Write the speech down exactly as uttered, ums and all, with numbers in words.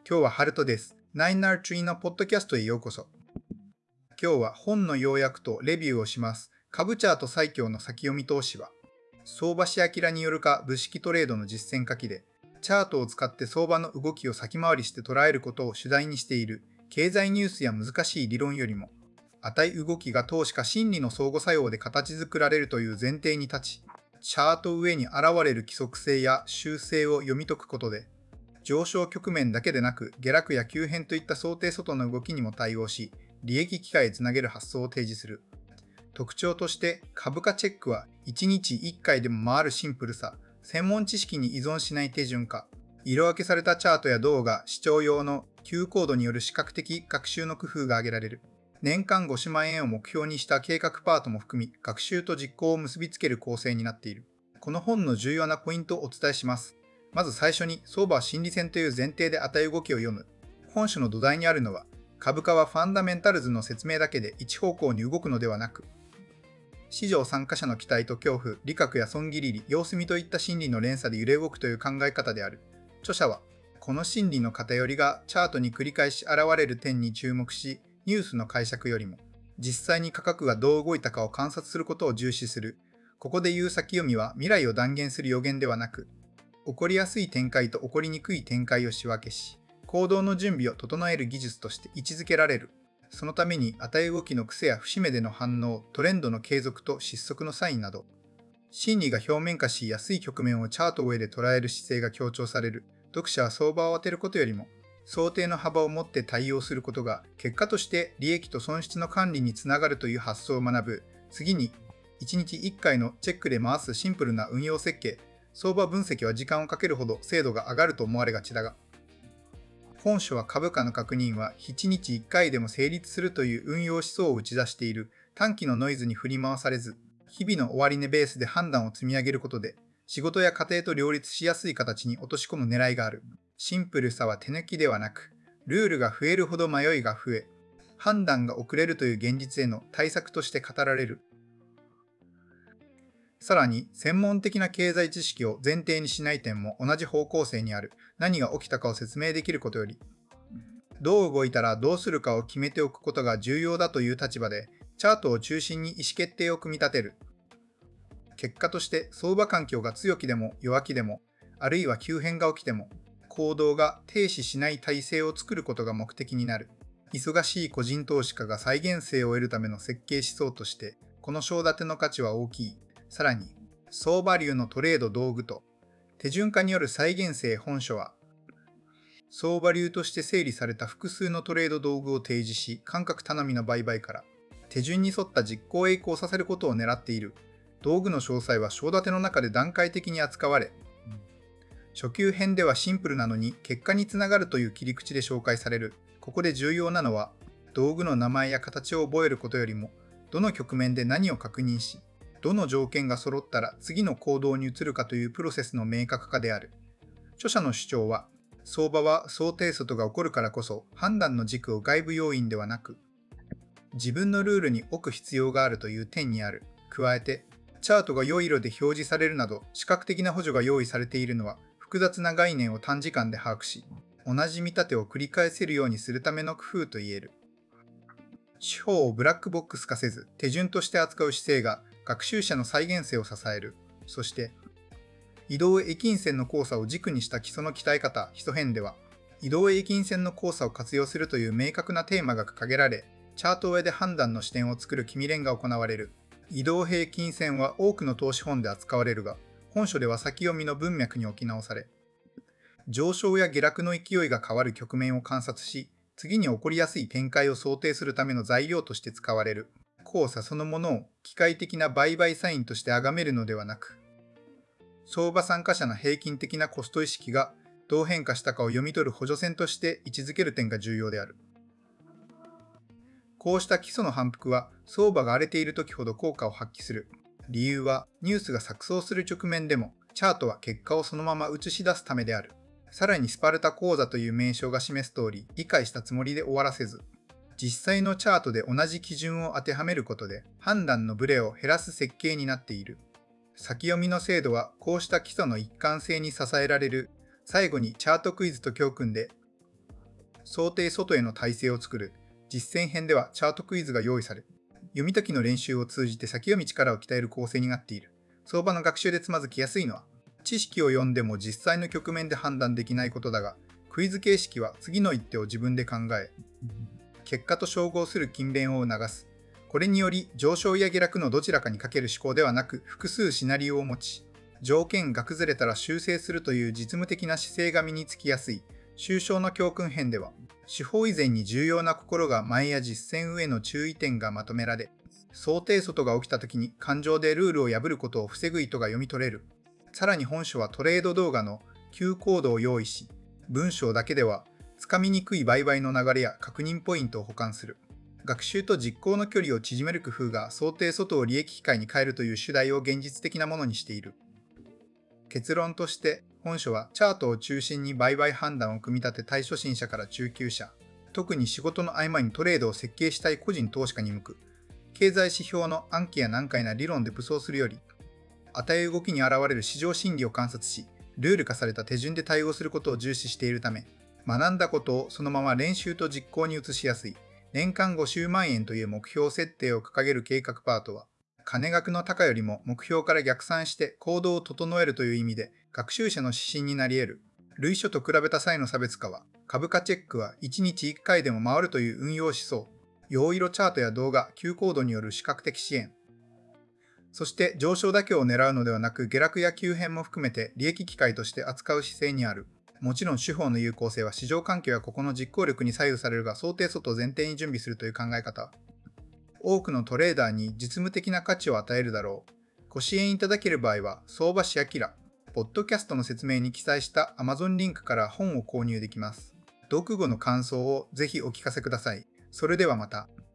今日はハルトです。ナインアールツリーのポッドキャストへようこそ。今日は本の要約とレビューをします。株チャート最強の先読み投資は、相場師明によるか物式トレードの実践書きで、チャートを使って相場の動きを先回りして捉えることを主題にしている、経済ニュースや難しい理論よりも、値動きが投資か心理の相互作用で形作られるという前提に立ち、チャート上に現れる規則性や修正を読み解くことで、上昇局面だけでなく下落や急変といった想定外の動きにも対応し、利益機会へつなげる発想を提示する。特徴として株価チェックはいちにちいっかいでも回るシンプルさ、専門知識に依存しない手順化、色分けされたチャートや動画、視聴用の キュー コードによる視覚的学習の工夫が挙げられる。年間ごじゅうまんえんを目標にした計画パートも含み、学習と実行を結びつける構成になっている。この本の重要なポイントをお伝えします。まず最初に、相場は心理戦という前提で値動きを読む。本書の土台にあるのは、株価はファンダメンタルズの説明だけで一方向に動くのではなく、市場参加者の期待と恐怖、利確や損切り、様子見といった心理の連鎖で揺れ動くという考え方である。著者は、この心理の偏りがチャートに繰り返し現れる点に注目し、ニュースの解釈よりも、実際に価格がどう動いたかを観察することを重視する。ここで言う先読みは未来を断言する予言ではなく、起こりやすい展開と起こりにくい展開を仕分けし、行動の準備を整える技術として位置づけられる。そのために値動きの癖や節目での反応、トレンドの継続と失速のサインなど、心理が表面化しやすい局面をチャート上で捉える姿勢が強調される。読者は相場を当てることよりも、想定の幅を持って対応することが、結果として利益と損失の管理につながるという発想を学ぶ。次に、いちにちいっかいのチェックで回すシンプルな運用設計。相場分析は時間をかけるほど精度が上がると思われがちだが、本書は株価の確認はいちにちいっかいでも成立するという運用思想を打ち出している。短期のノイズに振り回されず、日々の終値ベースで判断を積み上げることで、仕事や家庭と両立しやすい形に落とし込む狙いがある。シンプルさは手抜きではなく、ルールが増えるほど迷いが増え、判断が遅れるという現実への対策として語られる。さらに、専門的な経済知識を前提にしない点も同じ方向性にある。何が起きたかを説明できることより、どう動いたらどうするかを決めておくことが重要だという立場で、チャートを中心に意思決定を組み立てる。結果として、相場環境が強気でも弱気でも、あるいは急変が起きても、行動が停止しない体制を作ることが目的になる。忙しい個人投資家が再現性を得るための設計思想として、この章立ての価値は大きい。さらに、相場流のトレード道具と手順化による再現性本書は、相場流として整理された複数のトレード道具を提示し、感覚頼みの売買から手順に沿った実行へ移行させることを狙っている。道具の詳細は章立ての中で段階的に扱われ、初級編ではシンプルなのに結果につながるという切り口で紹介される。ここで重要なのは、道具の名前や形を覚えることよりも、どの局面で何を確認し、どの条件が揃ったら次の行動に移るかというプロセスの明確化である。著者の主張は、相場は想定外が起こるからこそ判断の軸を外部要因ではなく、自分のルールに置く必要があるという点にある。加えて、チャートが良い色で表示されるなど視覚的な補助が用意されているのは、複雑な概念を短時間で把握し、同じ見立てを繰り返せるようにするための工夫と言える。手法をブラックボックス化せず、手順として扱う姿勢が学習者の再現性を支える。そして、移動駅金線の交差を軸にした基礎の鍛え方、基礎編では、移動駅金線の交差を活用するという明確なテーマが掲げられ、チャート上で判断の視点を作る君連が行われる。移動平均線は多くの投資本で扱われるが、本書では先読みの文脈に置き直され、上昇や下落の勢いが変わる局面を観察し、次に起こりやすい展開を想定するための材料として使われる。交差そのものを機械的な売買サインとして崇めるのではなく、相場参加者の平均的なコスト意識がどう変化したかを読み取る補助線として位置づける点が重要である。こうした基礎の反復は相場が荒れている時ほど効果を発揮する。理由はニュースが錯綜する直面でもチャートは結果をそのまま映し出すためである。さらにスパルタ講座という名称が示す通り理解したつもりで終わらせず、実際のチャートで同じ基準を当てはめることで判断のブレを減らす設計になっている。先読みの精度はこうした基礎の一貫性に支えられる。最後にチャートクイズと教訓で、 想定外への体制を作る。実践編ではチャートクイズが用意され、読み解きの練習を通じて先読み力を鍛える構成になっている。相場の学習でつまずきやすいのは、知識を読んでも実際の局面で判断できないことだが、クイズ形式は次の一手を自分で考え、結果と照合する勤勉を促す。これにより上昇や下落のどちらかにかける思考ではなく、複数シナリオを持ち、条件が崩れたら修正するという実務的な姿勢が身につきやすい。抽象の教訓編では、手法以前に重要な心が前や実践上の注意点がまとめられ、想定外が起きた時に感情でルールを破ることを防ぐ意図が読み取れる。さらに本書はトレード動画のQコードを用意し、文章だけではつかみにくい売買の流れや確認ポイントを保管する。学習と実行の距離を縮める工夫が想定外を利益機会に変えるという主題を現実的なものにしている。結論として、本書はチャートを中心に売買判断を組み立て対初心者から中級者、特に仕事の合間にトレードを設計したい個人投資家に向く。経済指標の暗記や難解な理論で武装するより、与え動きに現れる市場心理を観察し、ルール化された手順で対応することを重視しているため、学んだことをそのまま練習と実行に移しやすい。年間ごじゅうまんえんという目標設定を掲げる計画パートは、金額の高よりも目標から逆算して行動を整えるという意味で、学習者の指針になり得る。類書と比べた際の差別化は、株価チェックはいちにちいっかいでも回るという運用思想。陽色チャートや動画、Qコードによる視覚的支援。そして上昇だけを狙うのではなく下落や急変も含めて利益機会として扱う姿勢にある。もちろん手法の有効性は市場環境や個々の実行力に左右されるが想定外を前提に準備するという考え方。多くのトレーダーに実務的な価値を与えるだろう。ご支援いただける場合は、相場師明、ポッドキャストの説明に記載した Amazon リンクから本を購入できます。読後の感想をぜひお聞かせください。それではまた。